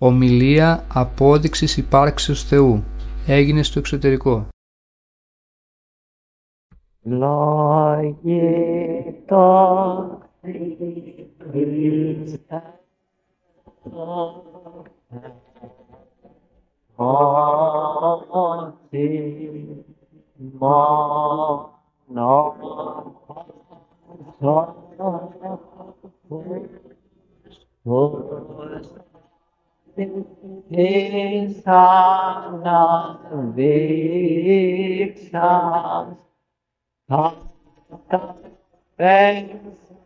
Ομιλία απόδειξης υπάρξεως Θεού. Έγινε στο εξωτερικό. Λόγητο Χριστέ, ότι μόνο της αναδείξας θα καταφέρεις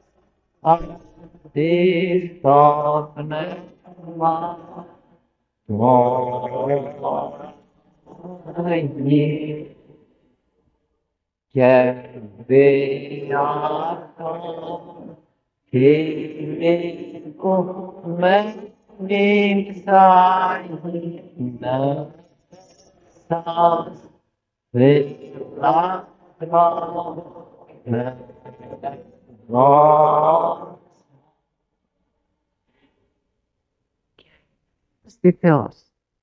αυτής το πνεύμα γη και δι' αυτό κηρύκουμε νύψαγινε σας φυλάκραμε στη Θεός.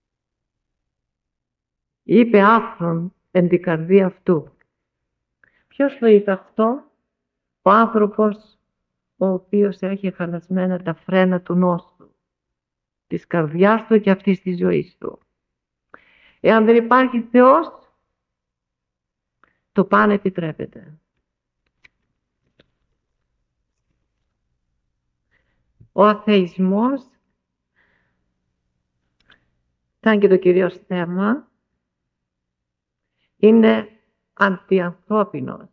Είπε άφρον εν την καρδία αυτού. Ποιος το είπε αυτό? Ο άνθρωπος ο οποίος έχει χαλασμένα τα φρένα του νόστου, της καρδιάς του και αυτής της ζωής του. Εάν δεν υπάρχει Θεός, το πάνε επιτρέπεται. Ο αθεισμός, σαν και το κυρίως θέμα, είναι αντιανθρώπινος.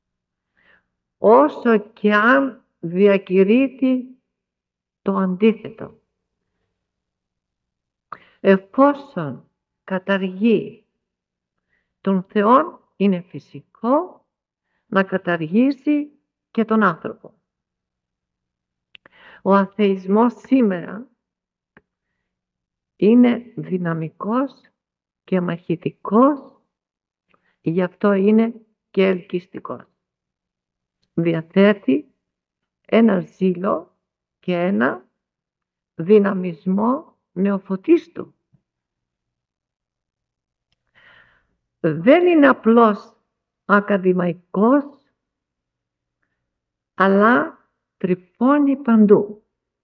Όσο και αν διακηρύττει το αντίθετο. Εφόσον καταργεί τον Θεό, είναι φυσικό να καταργήσει και τον άνθρωπο. Ο αθεισμός σήμερα είναι δυναμικός και μαχητικός, γι' αυτό είναι και ελκυστικός. Διαθέτει ένα ζήλο και ένα δυναμισμό νεοφωτίστου. Δεν είναι απλώς ακαδημαϊκός, αλλά τρυπώνει παντού.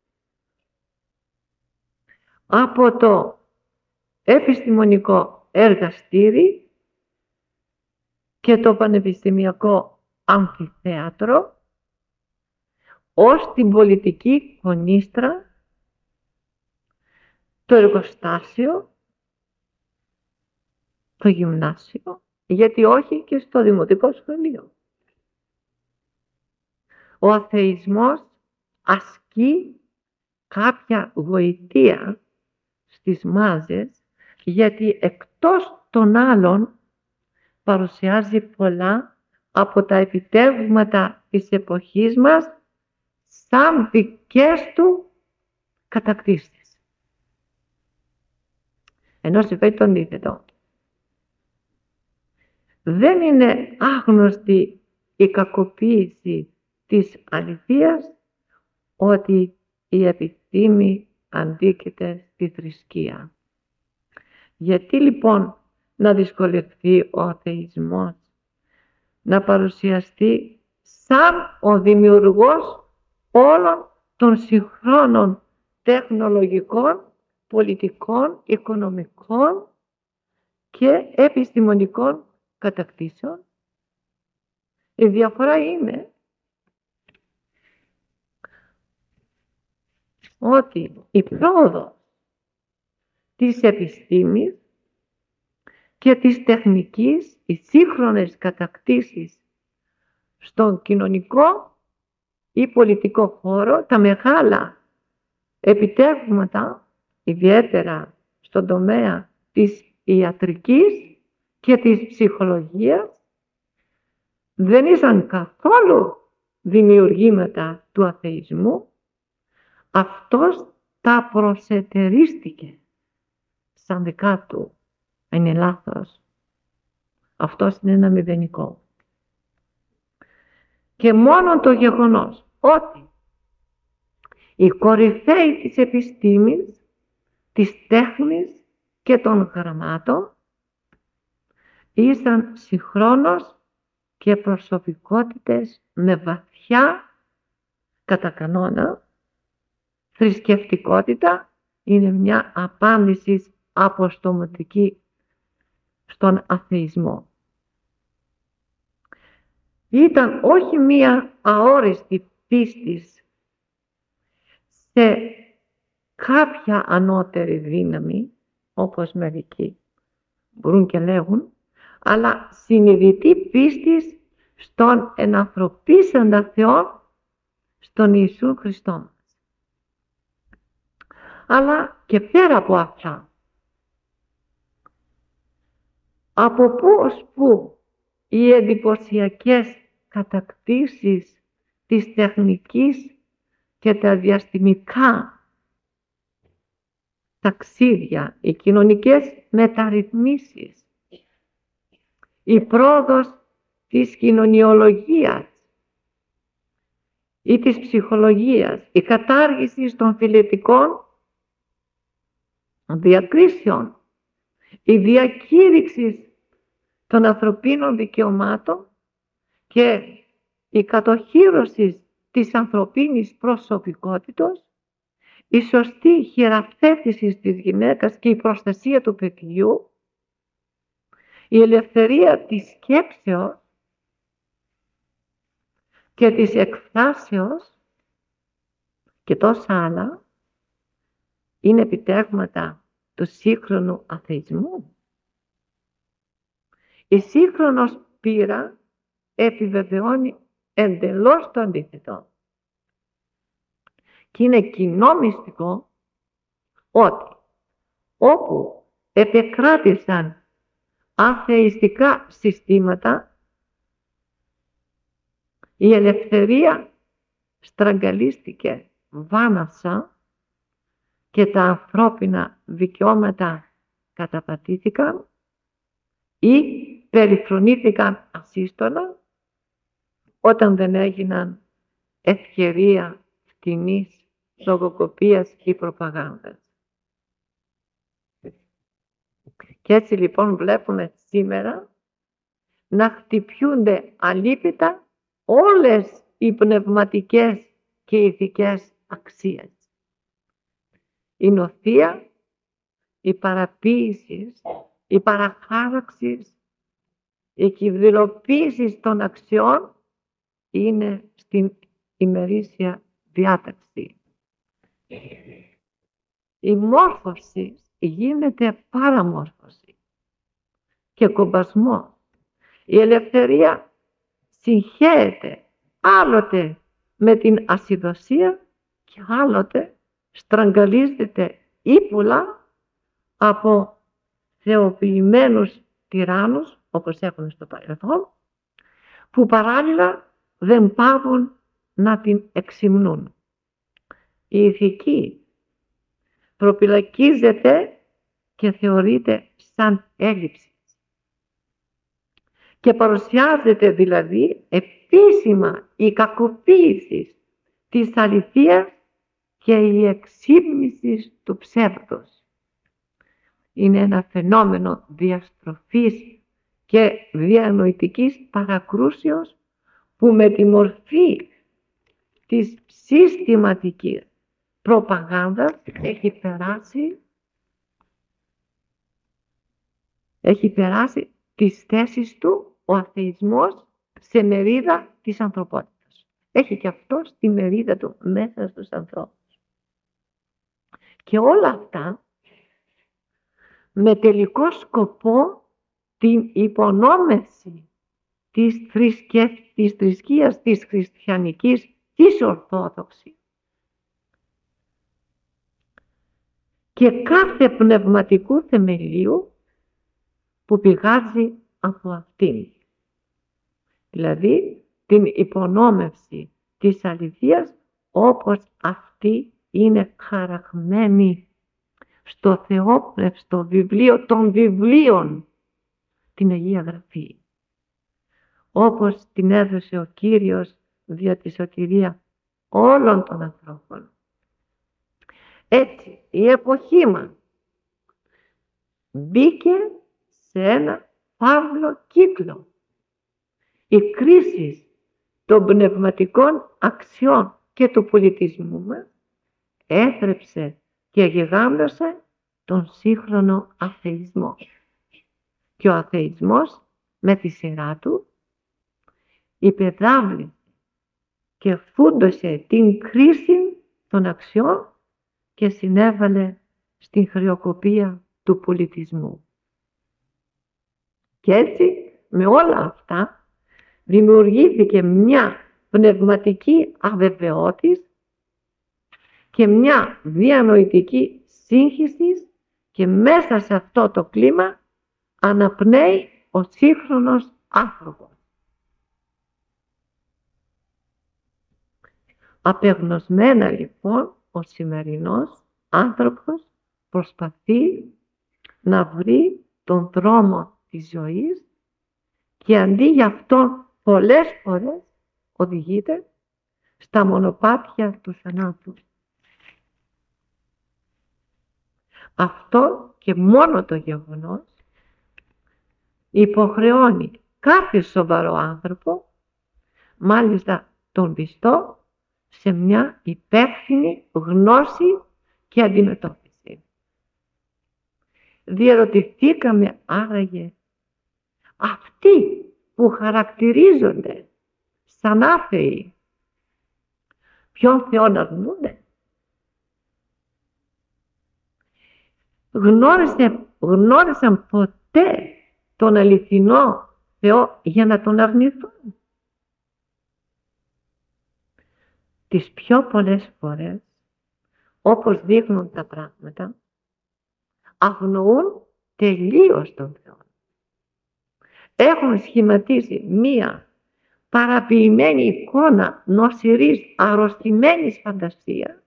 Από το επιστημονικό εργαστήρι και το πανεπιστημιακό αμφιθέατρο, ως την πολιτική κονίστρα, το εργοστάσιο, το γυμνάσιο, γιατί όχι και στο δημοτικό σχολείο. Ο αθεισμός ασκεί κάποια γοητεία στις μάζες, γιατί εκτός των άλλων παρουσιάζει πολλά από τα επιτεύγματα της εποχής μας σαν δικές του κατακτήσεις. Ενώ συμβαίνει το αντίθετο. Δεν είναι άγνωστη η κακοποίηση της αληθείας ότι η επιστήμη αντίκειται στη θρησκεία. Γιατί λοιπόν να δυσκολευτεί ο αθεισμός να παρουσιαστεί σαν ο δημιουργός όλων των συγχρόνων τεχνολογικών, πολιτικών, οικονομικών και επιστημονικών κατακτήσεων? Η διαφορά είναι ότι η πρόοδος της επιστήμης και της τεχνικής, οι σύγχρονες κατακτήσεις στον κοινωνικό ή πολιτικό χώρο, τα μεγάλα επιτεύγματα, ιδιαίτερα στον τομέα της ιατρικής και της ψυχολογίας, δεν ήσαν καθόλου δημιουργήματα του αθεισμού. Αυτός τα προσετερίστηκε σαν δικά του. Είναι λάθος. Αυτός είναι ένα μηδενικό. Και μόνο το γεγονός ότι οι κορυφαίοι της επιστήμης της τέχνης και των γραμμάτων, ήσαν συγχρόνως και προσωπικότητες με βαθιά, κατά κανόνα, θρησκευτικότητα. Είναι μια απάντηση αποστομωτική στον αθεισμό. Ήταν όχι μία αόριστη πίστη σε κάποια ανώτερη δύναμη, όπως μερικοί μπορούν και λέγουν, αλλά συνειδητή πίστη στον ενανθρωπίσαντα Θεό, στον Ιησού Χριστό μας. Αλλά και πέρα από αυτά, από πού ως πού οι εντυπωσιακές κατακτήσεις της τεχνικής και τα διαστημικά ταξίδια, οι κοινωνικές μεταρρυθμίσεις, η πρόοδος της κοινωνιολογίας ή της ψυχολογίας, η κατάργηση των φιλετικών διακρίσεων, η διακήρυξη των ανθρωπίνων δικαιωμάτων και η κατοχύρωση της ανθρωπίνης προσωπικότητος, η σωστή χειραφέτηση της γυναίκας και η προστασία του παιδιού, η ελευθερία της σκέψεως και της εκφράσεως και τόσα άλλα είναι επιτεύγματα του σύγχρονου αθεισμού. Η σύγχρονος πείρα επιβεβαιώνει εντελώς το αντίθετο. Και είναι κοινό μυστικό ότι όπου επεκράτησαν αθεϊστικά συστήματα, η ελευθερία στραγγαλίστηκε βάναυσα και τα ανθρώπινα δικαιώματα καταπατήθηκαν ή περιφρονήθηκαν ασύστολα όταν δεν έγιναν ευκαιρία φτηνής λογοκοπίας ή προπαγάνδας. Και έτσι λοιπόν βλέπουμε σήμερα να χτυπιούνται αλίπητα όλες οι πνευματικές και ηθικές αξίες. Η νοθεία, η παραποίηση, η παραχάραξη, η κυβδηλοποίηση των αξιών είναι στην ημερήσια διάταξη. Η μόρφωση γίνεται παραμόρφωση και κομπασμό. Η ελευθερία συγχέεται άλλοτε με την ασυδοσία και άλλοτε στραγγαλίζεται ύπουλα από θεοποιημένους τυράννους, όπως έχουν στο παρελθόν, που παράλληλα δεν πάβουν να την εξυμνούν. Η ηθική προπυλακίζεται και θεωρείται σαν έλλειψη και παρουσιάζεται δηλαδή επίσημα η κακοποίηση της αληθείας και η εξύπνηση του ψεύδους. Είναι ένα φαινόμενο διαστροφής και διανοητικής παρακρούσεως που με τη μορφή της συστηματικής προπαγάνδας έχει περάσει τις θέσεις του ο αθεισμός σε μερίδα της ανθρωπότητας. Έχει και αυτό στη μερίδα του μέσα στους ανθρώπους. Και όλα αυτά με τελικό σκοπό την υπονόμευση της θρησκείας της χριστιανικής, της ορθόδοξης και κάθε πνευματικού θεμελίου που πηγάζει από αυτήν. Δηλαδή την υπονόμευση της αληθείας όπως αυτή είναι χαραγμένη στο θεόπνευστο βιβλίο των βιβλίων, την Αγία Γραφή. Όπως την έδωσε ο Κύριος δια τη σωτηρία όλων των ανθρώπων. Έτσι η εποχή μας μπήκε σε ένα φαύλο κύκλο. Η κρίση των πνευματικών αξιών και του πολιτισμού μας έθρεψε και γιγάντωσε τον σύγχρονο αθεισμό. Και ο αθεισμός με τη σειρά του υπεδάβλησε και φούντωσε την κρίση των αξιών και συνέβαλε στην χρεοκοπία του πολιτισμού. Και έτσι με όλα αυτά δημιουργήθηκε μια πνευματική αβεβαιότητα και μια διανοητική σύγχυση και μέσα σε αυτό το κλίμα αναπνέει ο σύγχρονος άνθρωπος. Απεγνωσμένα λοιπόν ο σημερινός άνθρωπος προσπαθεί να βρει τον δρόμο της ζωής και αντί για αυτό πολλές φορές οδηγείται στα μονοπάτια του θανάτου. Αυτό και μόνο το γεγονός υποχρεώνει κάθε σοβαρό άνθρωπο, μάλιστα τον πιστό, σε μια υπεύθυνη γνώση και αντιμετώπιση. Διερωτηθήκαμε άραγε αυτοί που χαρακτηρίζονται σαν άθεοι ποιον Θεόν αρνούνται? Γνώρισαν ποτέ τον αληθινό Θεό για να τον αρνηθούν? Τις πιο πολλές φορές, όπως δείχνουν τα πράγματα, αγνοούν τελείως τον Θεό. Έχουν σχηματίσει μία παραποιημένη εικόνα νοσηρής, αρρωστημένης φαντασία,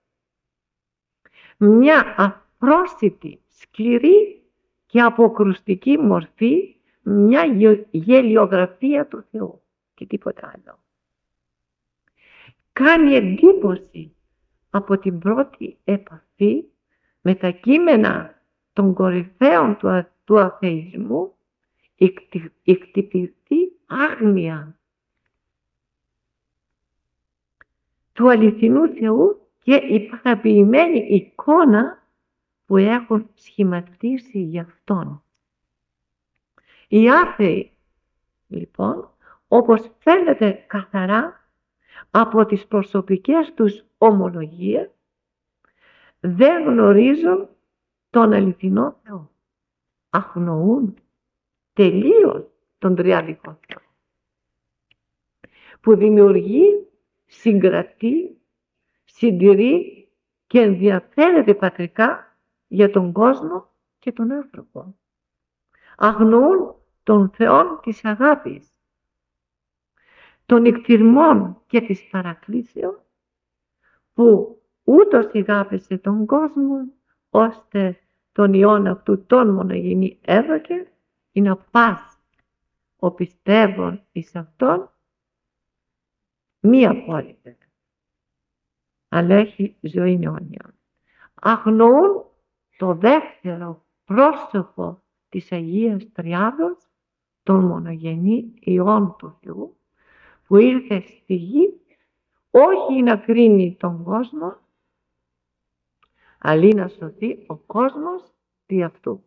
μια απρόσιτη, σκληρή και αποκρουστική μορφή, μια γελιογραφία του Θεού και τίποτα άλλο. Κάνει εντύπωση από την πρώτη επαφή με τα κείμενα των κορυφαίων του αθεισμού η χτυπηθεί άγνοια του αληθινού Θεού και η παραποιημένη εικόνα που έχουν σχηματίσει για Αυτόν. Οι άθεοι, λοιπόν, όπως φαίνεται καθαρά από τις προσωπικές τους ομολογίες, δεν γνωρίζουν τον αληθινό Θεό. Αγνοούν τελείως τον τριάδικο Θεό, που δημιουργεί, συγκρατεί, συντηρεί και ενδιαφέρεται πατρικά για τον κόσμο και τον άνθρωπο. Αγνοούν τον Θεό της αγάπης, των εκτιρμών και της παρακλήσεως, που ούτως αγάπησε τον κόσμο, ώστε τον Υιόν αυτού τον μονογενή έδωκε, ή να πας ο πιστεύων εις Αυτόν μη απόλυτε, αλλά έχει ζωή αιώνια. Αγνοούν το δεύτερο πρόσωπο της Αγίας Τριάδος, τον μονογενή Υιόν του Θεού, που ήρθε στη γη όχι να κρίνει τον κόσμο, αλλά να σωθεί ο κόσμος δι' αυτού.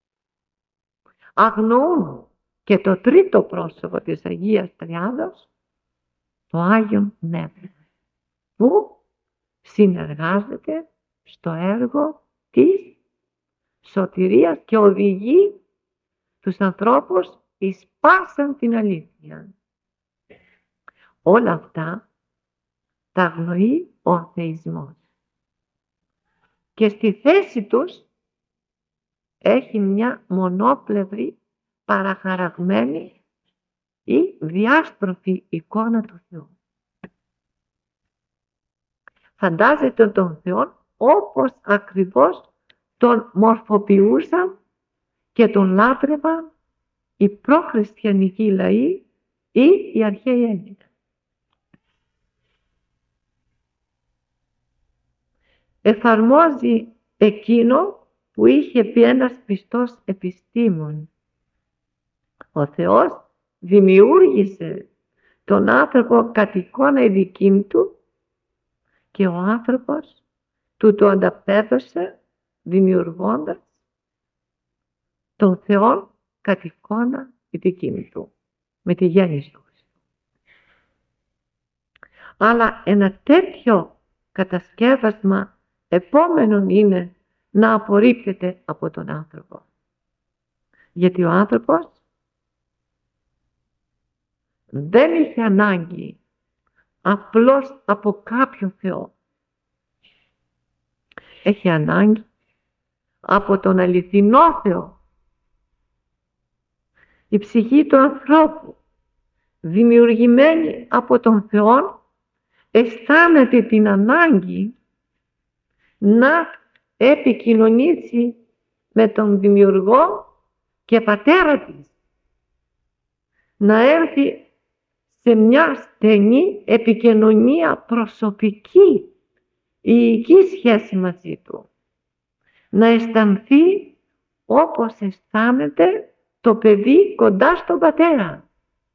Αγνοούν και το τρίτο πρόσωπο της Αγίας Τριάδος, το Άγιον Πνεύμα, που συνεργάζεται στο έργο της σωτηρίας και οδηγεί τους ανθρώπους εις πάσαν την αλήθεια. Όλα αυτά τα αγνοεί ο αθεισμός. Και στη θέση τους έχει μια μονόπλευρη, παραχαραγμένη ή διάστροφη εικόνα του Θεού. Φαντάζεται τον Θεό όπως ακριβώς τον μορφοποιούσαν και τον λάτρευαν οι προχριστιανικοί λαοί ή οι αρχαίοι Έλληνες. Εφαρμόζει εκείνο που είχε πει ένας πιστός επιστήμον. Ο Θεός δημιούργησε τον άνθρωπο κατ' εικόνα ειδική του και ο άνθρωπος του το ανταπέδωσε δημιουργώντας τον Θεό κατ' εικόνα ειδική του, με τη γέννηση του Χριστού. Αλλά ένα τέτοιο κατασκεύασμα επόμενον είναι να απορρίπτεται από τον άνθρωπο. Γιατί ο άνθρωπος δεν είχε ανάγκη απλώς από κάποιο Θεό. Έχει ανάγκη από τον αληθινό Θεό. Η ψυχή του ανθρώπου, δημιουργημένη από τον Θεό, αισθάνεται την ανάγκη να επικοινωνήσει με τον Δημιουργό και Πατέρα της. Να έρθει σε μια στενή επικοινωνία προσωπική, ιική σχέση μαζί του. Να αισθανθεί όπως αισθάνεται το παιδί κοντά στον πατέρα.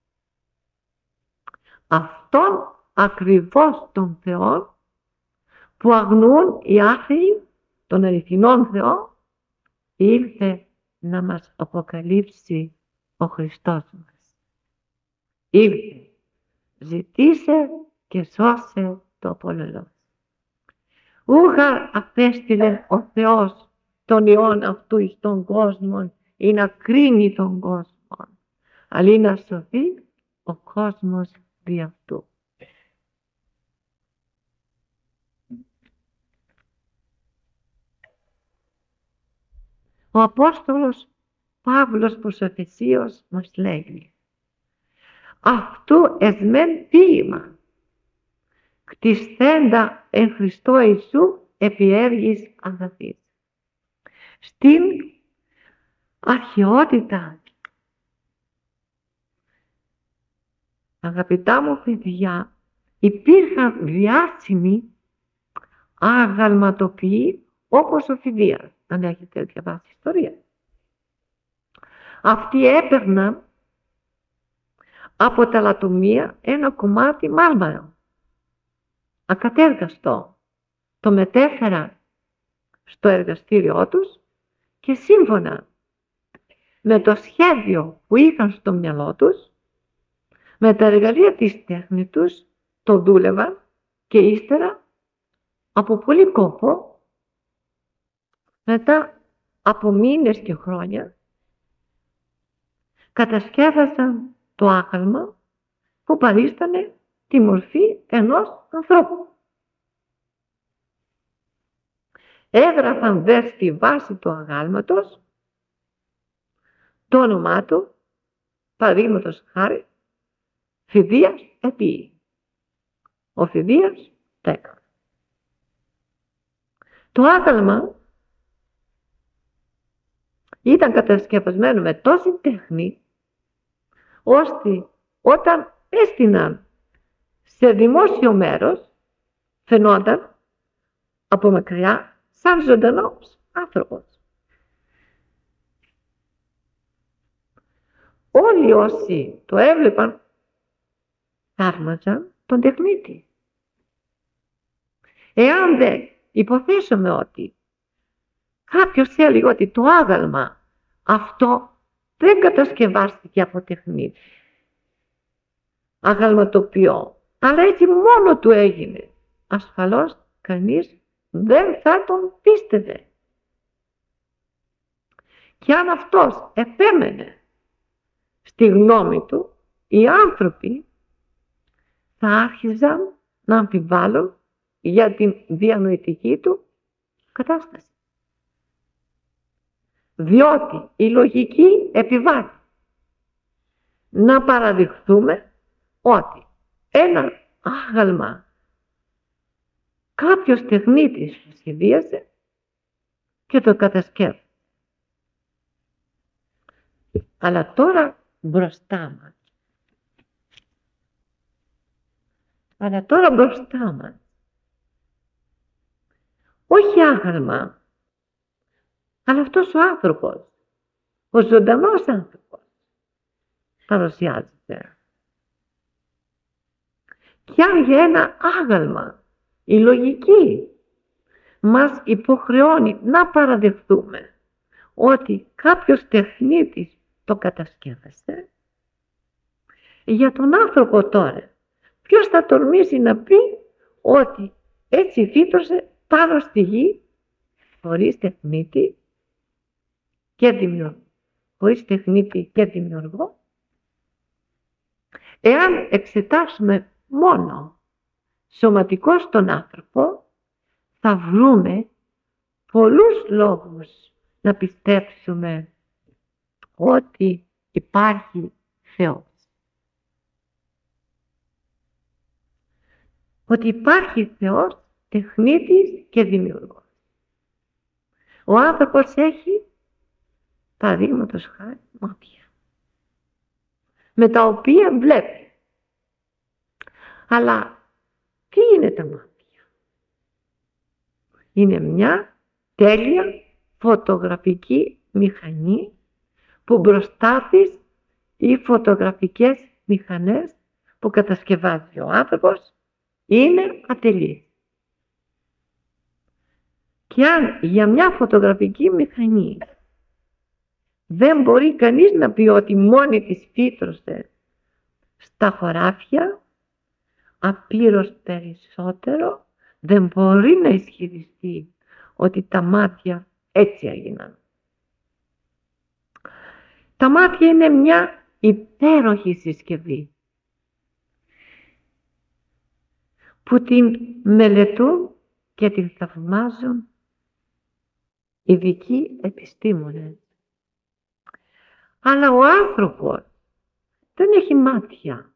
Αυτόν ακριβώς τον Θεό που αγνοούν οι άθεοι, τον αληθινόν Θεό, ήρθε να μας αποκαλύψει ο Χριστός μας. Ήρθε, ζητήσε και σώσε το απολελός. Ούγα απέστειλε ο Θεός τον Υιόν αυτού εις τον κόσμο ή να κρίνει τον κόσμο, αλλά να σωθεί ο κόσμος δι' αυτού. Ο Απόστολος Παύλος προς Εφεσίους μας λέγει: αυτού εσμεν ποίημα, κτισθέντα εν Χριστώ Ιησού επί έργης αγαθής. Στην αρχαιότητα, αγαπητά μου παιδιά, υπήρχαν διάσημοι αγαλματοποιοί όπως ο Φιδίας, αν έχετε διαβάσει ιστορία. Αυτοί έπαιρναν από τα λατομεία ένα κομμάτι μάρμαρο, ακατέργαστο. Το μετέφεραν στο εργαστήριό τους και σύμφωνα με το σχέδιο που είχαν στο μυαλό τους, με τα εργαλεία της τέχνης τους, το δούλευαν και ύστερα από πολύ κόπο, μετά από μήνες και χρόνια, κατασκεύασαν το άγαλμα που παρίστανε τη μορφή ενός ανθρώπου. Έγραφαν δε στη βάση του αγάλματος το όνομά του, παραδείγματος χάρη, Φιδίας επί. Ο Φιδίας τα έκανε. Το άγαλμα ήταν κατασκευασμένο με τόση τέχνη, ώστε όταν έστειναν σε δημόσιο μέρος, φαινόταν από μακριά σαν ζωντανός άνθρωπος. Όλοι όσοι το έβλεπαν θαύμαζαν τον τεχνίτη. Εάν δεν υποθέσουμε ότι κάποιος έλεγε ότι το άγαλμα αυτό δεν κατασκευάστηκε από τεχνίτη, αγαλματοποιό, αλλά έτσι μόνο του έγινε, ασφαλώς κανείς δεν θα τον πίστευε. Και αν αυτός επέμενε στη γνώμη του, οι άνθρωποι θα άρχιζαν να αμφιβάλλουν για την διανοητική του κατάσταση. Διότι η λογική επιβάλλει να παραδειχθούμε ότι ένα άγαλμα κάποιος τεχνίτης το σχεδίασε και το κατασκεύασε. Αλλά τώρα μπροστά μας, όχι άγαλμα, Αλλά αυτός ο άνθρωπος, ο ζωντανός άνθρωπος, παρουσιάζεται. Κι αν για ένα άγαλμα η λογική μας υποχρεώνει να παραδεχτούμε ότι κάποιος τεχνίτης το κατασκεύασε, για τον άνθρωπο τώρα ποιος θα τολμήσει να πει ότι έτσι φύτρωσε πάνω στη γη χωρίς τεχνίτη και δημιουργό, χωρίς τεχνίτη και δημιουργό? Εάν εξετάσουμε μόνο σωματικώς τον άνθρωπο, θα βρούμε πολλούς λόγους να πιστέψουμε ότι υπάρχει Θεός. Ότι υπάρχει Θεός τεχνίτης και δημιουργός. Ο άνθρωπος έχει, παραδείγματος χάρη, μάτια, με τα οποία βλέπει. Αλλά τι είναι τα μάτια? Είναι μια τέλεια φωτογραφική μηχανή που μπροστά της οι φωτογραφικές μηχανές που κατασκευάζει ο άνθρωπος είναι ατελείς. Και αν για μια φωτογραφική μηχανή δεν μπορεί κανείς να πει ότι μόνη της φύτρωσε στα χωράφια, απείρως περισσότερο δεν μπορεί να ισχυριστεί ότι τα μάτια έτσι έγιναν. Τα μάτια είναι μια υπέροχη συσκευή που την μελετούν και την θαυμάζουν ειδικοί επιστήμονες. Αλλά ο άνθρωπος δεν έχει μάτια.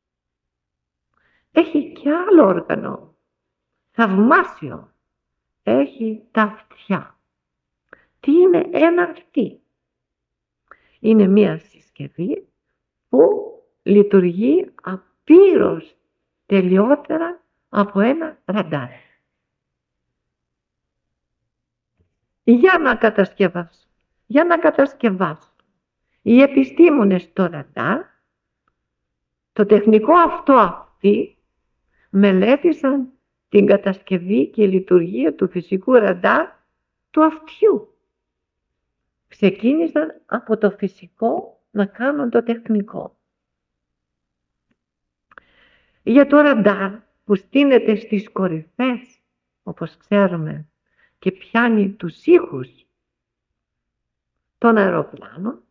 Έχει και άλλο όργανο, θαυμάσιο. Έχει τα αυτιά. Τι είναι ένα αυτί? Είναι μια συσκευή που λειτουργεί απείρως τελειότερα από ένα ραντάρ. Για να κατασκευάσουν οι επιστήμονες το ραντάρ, το τεχνικό αυτό αυτί, μελέτησαν την κατασκευή και λειτουργία του φυσικού ραντάρ του αυτιού. Ξεκίνησαν από το φυσικό να κάνουν το τεχνικό. Για το ραντάρ που στείνεται στις κορυφές, όπως ξέρουμε, και πιάνει τους ήχους των αεροπλάνων,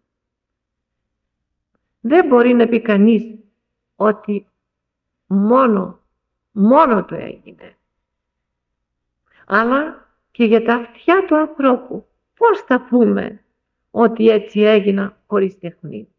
δεν μπορεί να πει κανείς ότι μόνο το έγινε. Αλλά και για τα αυτιά του ανθρώπου, πώς θα πούμε ότι έτσι έγινα χωρίς τεχνίτη?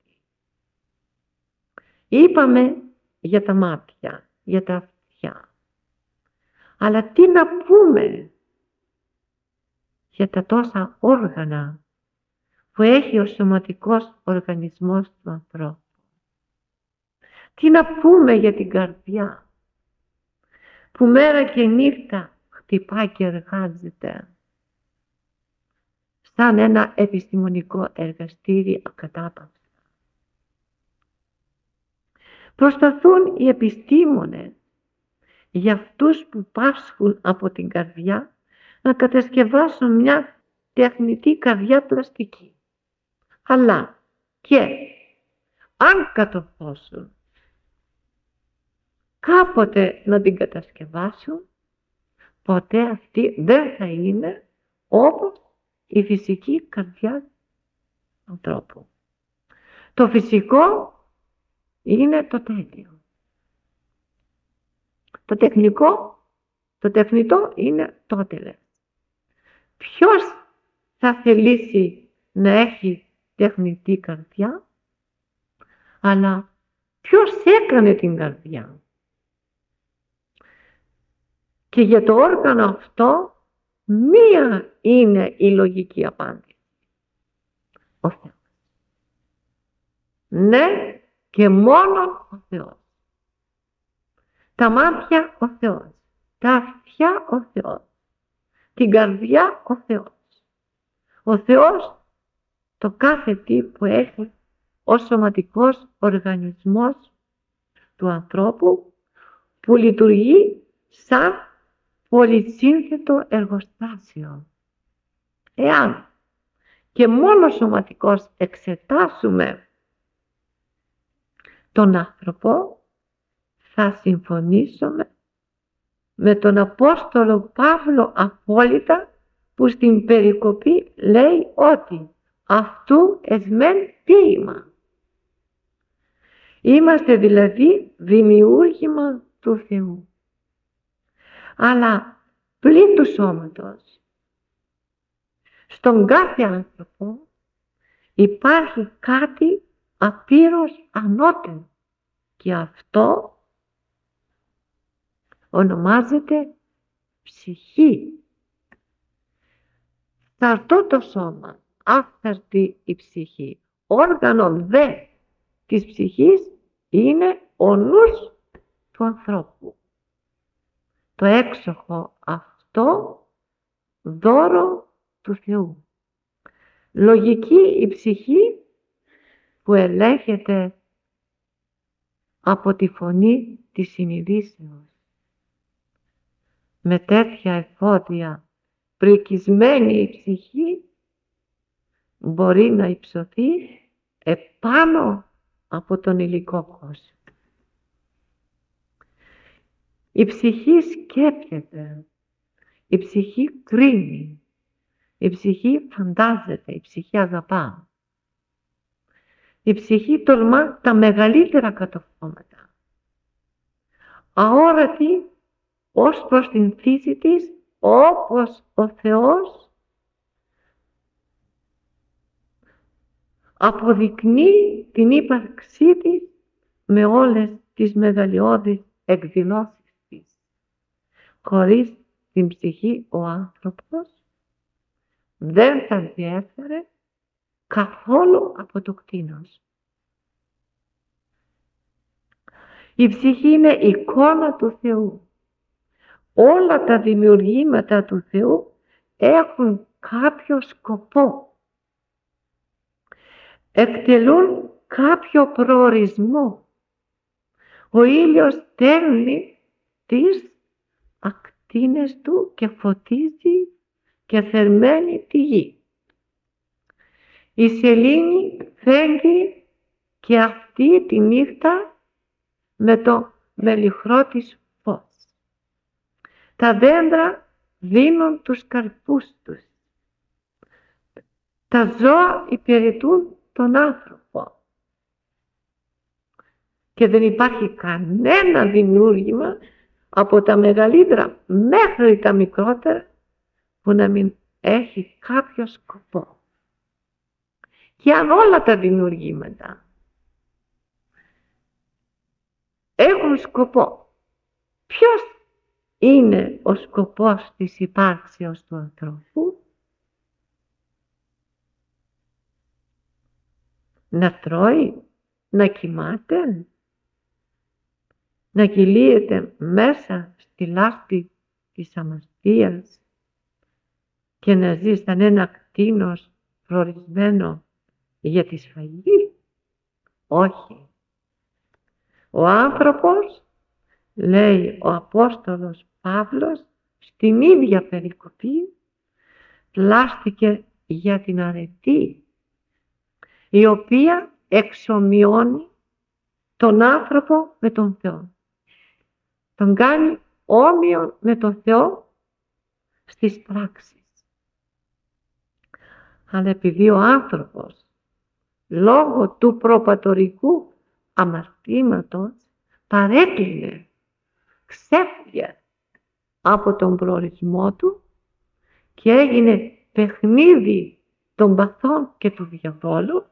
Είπαμε για τα μάτια, για τα αυτιά. Αλλά τι να πούμε για τα τόσα όργανα που έχει ο σωματικός οργανισμός του ανθρώπου? Τι να πούμε για την καρδιά που μέρα και νύχτα χτυπά και εργάζεται σαν ένα επιστημονικό εργαστήρι ακατάπαυστα? Προσπαθούν οι επιστήμονες για αυτούς που πάσχουν από την καρδιά να κατασκευάσουν μια τεχνητή καρδιά πλαστική. Αλλά και αν κατορθώσουν κάποτε να την κατασκευάσουν, ποτέ αυτή δεν θα είναι όπως η φυσική καρδιά του ανθρώπου. Το φυσικό είναι το τέλειο. Το τεχνητό είναι το ατελές. Ποιος θα θελήσει να έχει τεχνητή καρδιά? Αλλά ποιος έκανε την καρδιά? Και για το όργανο αυτό μία είναι η λογική απάντηση. Ο Θεός. Ναι, και μόνο ο Θεός. Τα μάτια ο Θεός. Τα αυτιά ο Θεός. Την καρδιά ο Θεός. Ο Θεός το κάθε τι που έχει ως σωματικός οργανισμός του ανθρώπου που λειτουργεί σαν πολυσύνθετο εργοστάσιο. Εάν και μόνο σωματικώς εξετάσουμε τον άνθρωπο, θα συμφωνήσουμε με τον Απόστολο Παύλο απόλυτα, που στην περικοπή λέει ότι αυτού εσμεν ποίημα. Είμαστε δηλαδή δημιούργημα του Θεού. Αλλά πλην του σώματος, στον κάθε άνθρωπο υπάρχει κάτι απείρως ανώτερο και αυτό ονομάζεται ψυχή. Φθαρτό το σώμα, άφθαρτη η ψυχή. Όργανο δε της ψυχής είναι ο νους του ανθρώπου. Το έξοχο αυτό δώρο του Θεού. Λογική η ψυχή που ελέγχεται από τη φωνή της συνειδήσεως. Με τέτοια εφόδια πρικισμένη η ψυχή μπορεί να υψωθεί επάνω από τον υλικό κόσμο. Η ψυχή σκέπτεται, η ψυχή κρίνει, η ψυχή φαντάζεται, η ψυχή αγαπά. Η ψυχή τολμά τα μεγαλύτερα κατορθώματα. Αόρατη ως προς την φύση της, όπως ο Θεός αποδεικνύει την ύπαρξή της με όλες τις μεγαλειώδεις εκδηλώσεις της. Χωρίς την ψυχή ο άνθρωπος δεν θα διέφερε καθόλου από το κτήνος. Η ψυχή είναι εικόνα του Θεού. Όλα τα δημιουργήματα του Θεού έχουν κάποιο σκοπό. Εκτελούν κάποιο προορισμό. Ο ήλιος στέλνει τις ακτίνες του και φωτίζει και θερμαίνει τη γη. Η σελήνη φέγγει και αυτή τη νύχτα με το μελιχρό της φως. Τα δέντρα δίνουν τους καρπούς τους. Τα ζώα υπηρετούν τον άνθρωπο. Και δεν υπάρχει κανένα δημιούργημα από τα μεγαλύτερα μέχρι τα μικρότερα που να μην έχει κάποιο σκοπό. Και αν όλα τα δημιουργήματα έχουν σκοπό, ποιος είναι ο σκοπός της υπάρξεως του ανθρώπου? Να τρώει, να κοιμάται, να κυλείεται μέσα στη λάσπη της αμαστίας και να ζει σαν ένα κτήνος προορισμένο για τη σφαγή? Όχι. Ο άνθρωπος, λέει ο Απόστολος Παύλος στην ίδια περικοπή, πλάστηκε για την αρετή, η οποία εξομοιώνει τον άνθρωπο με τον Θεό. Τον κάνει όμοιο με τον Θεό στις πράξεις. Αλλά επειδή ο άνθρωπος λόγω του προπατορικού αμαρτήματος παρέκλεινε, ξέφυγε από τον προορισμό του και έγινε παιχνίδι των παθών και του διαβόλου,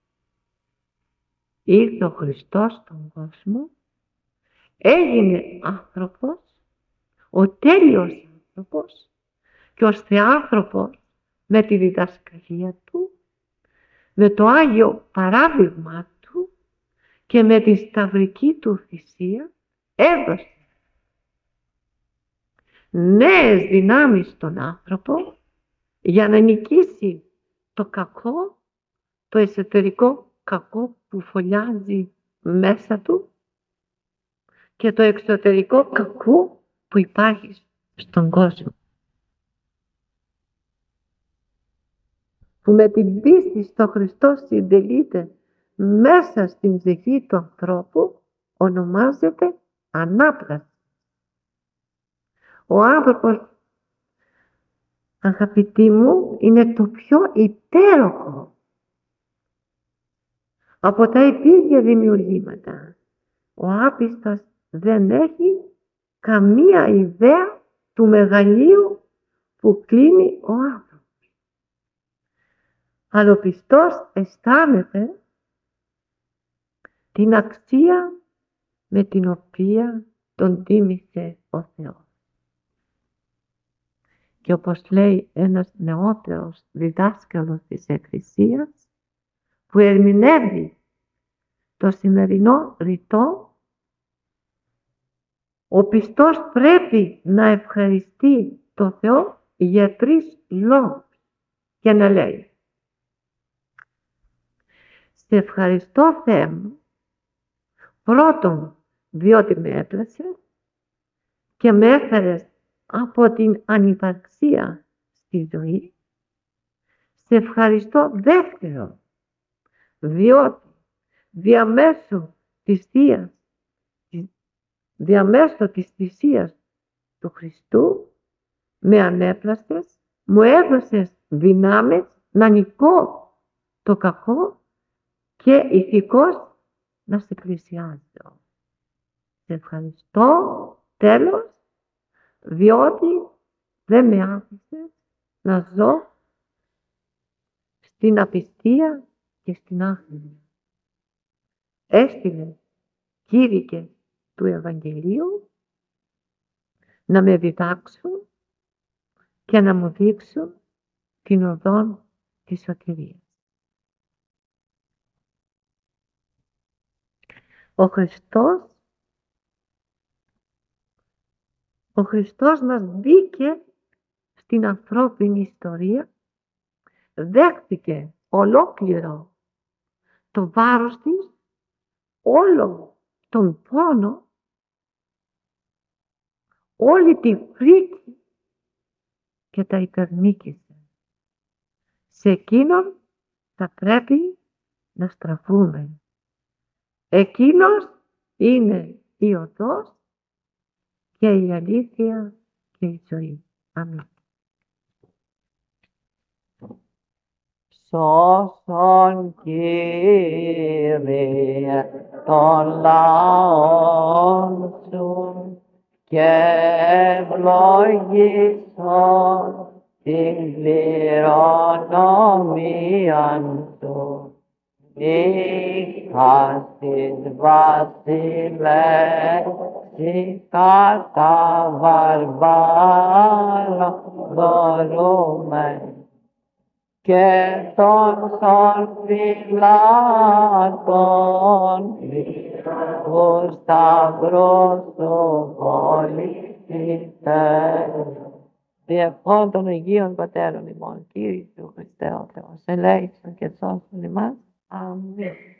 ήρθε ο Χριστός στον κόσμο, έγινε άνθρωπος, ο τέλειος άνθρωπος, και ως Θεάνθρωπος με τη διδασκαλία του, με το Άγιο παράδειγμα του και με τη σταυρική του θυσία έδωσε νέες δυνάμεις στον άνθρωπο για να νικήσει το κακό, το εσωτερικό κακό που φωλιάζει μέσα του και το εξωτερικό κακό που υπάρχει στον κόσμο. Που με την πίστη στο Χριστό συντελείται μέσα στην ψυχή του ανθρώπου, ονομάζεται ανάπλαση. Ο άνθρωπος, αγαπητοί μου, είναι το πιο υπέροχο από τα υπήρχε δημιουργήματα. Ο άπιστος δεν έχει καμία ιδέα του μεγαλείου που κλείνει ο άνθρωπος. Αλλά ο πιστός αισθάνεται την αξία με την οποία τον τίμησε ο Θεός. Και όπως λέει ένας νεότερος διδάσκαλος της Εκκλησίας, που ερμηνεύει το σημερινό ρητό, ο πιστός πρέπει να ευχαριστεί το Θεό για 3 λόγους και να λέει: σε ευχαριστώ, Θεέ μου, πρώτον διότι με έπλασες και με έφερες από την ανυπαρξία στη ζωή. Σε ευχαριστώ δεύτερον διότι διαμέσου της θυσίας του Χριστού με ανέπλασες, μου έδωσες δυνάμεις να νικώ το κακό και ηθικώς να σε πλησιάζω. Σε ευχαριστώ τέλος διότι δεν με άφησες να ζω στην απιστία και στην άγνοια. Έστειλε κήρυκες του Ευαγγελίου να με διδάξουν και να μου δείξουν την οδόν της σωτηρίας. Ο Χριστός μας μπήκε στην ανθρώπινη ιστορία, δέχτηκε ολόκληρο το βάρος της, όλο τον πόνο, όλη τη φρίκη και τα υπερνίκησε. Σε εκείνον θα πρέπει να στραφούμε. Εκείνος είναι η οδός και η αλήθεια και η ζωή. Αμήν. Σώσον, Κύριε, των λαών σου και ευλογήσον την κληρονομίαν σου. Νύχτα στις βασιλεύσει κατά βαρβάρων δωρούμε και των φυλάκων που σταυρός του πολιτητές. Διευχών των Αγίων Πατέρων ημών, Κύριε Χριστέ ο Θεός, ελέησον και σώσον ημάς. Αμήν.